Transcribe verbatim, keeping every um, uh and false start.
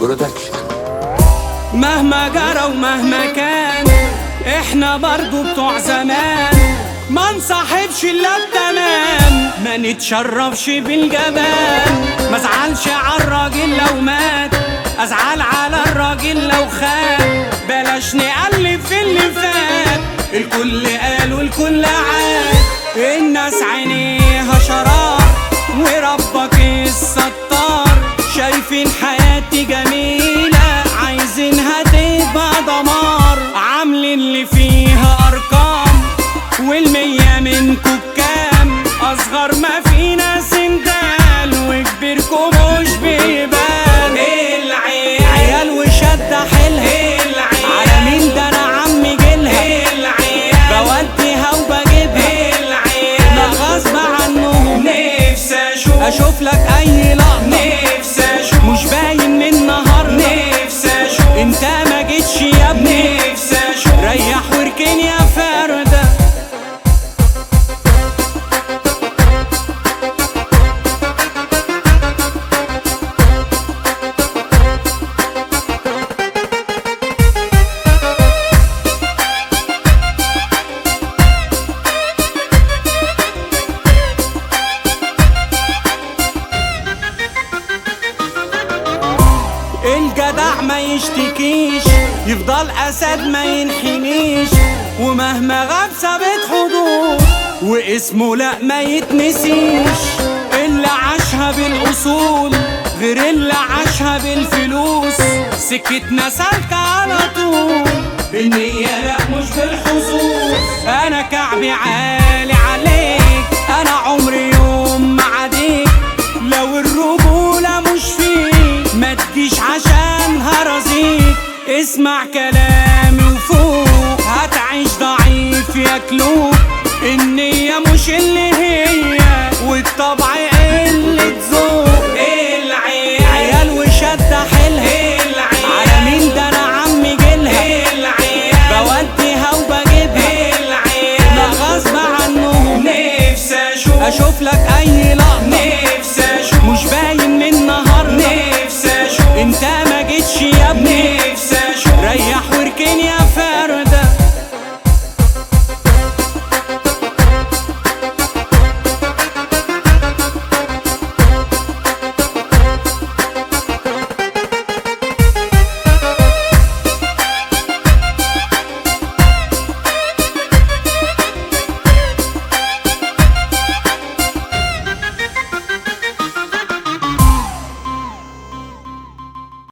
برودكشن. مهما جرى ومهما كان احنا برضو بتوع زمان، ما نصاحبش الا التمام، ما نتشرفش بالجبان، ما ازعلش على الراجل لو مات، ازعل على الراجل لو خان، بلاش نقلب في اللي فات، الكل قال والكل عاد، الناس عينيها شرار وربك الستار، شايفين حياتي جميلة عايزينها تبقى دمار، عاملين اللي فيها ارقام والمية منكو بكام، اصغر ما فينا سندال وكبيركو مش بيبان، العيال عيال وشدة حيلها، على مين ده انا عمي جيلها، بوديها وبجيبها، ما غصب عنهم، نفسي اشوف اشوف لك اي لقطة، نفسي اشوف مش باين من النهارده، نفسي اشوف انت ما جيتش يا ابني، نفسي اشوف ريح واركن يا فردة. الجدع ما يشتكيش يفضل اسد ما ينحنيش، ومهما غاب ثابت حضور واسمه لا ما يتنسيش، اللي عاشها بالاصول غير اللي عاشها بالفلوس، سكتنا سالكة على طول بالنية لا مش بالحظوظ، انا كعبي عالي عليك، انا عمري يوم ما عديك، لو الرجولة مش فيك ما تجيش عشان هرزيك، اسمع كلامي وفوق هتعيش ضعيف يا كلوب، النية مش اللي هي والطبع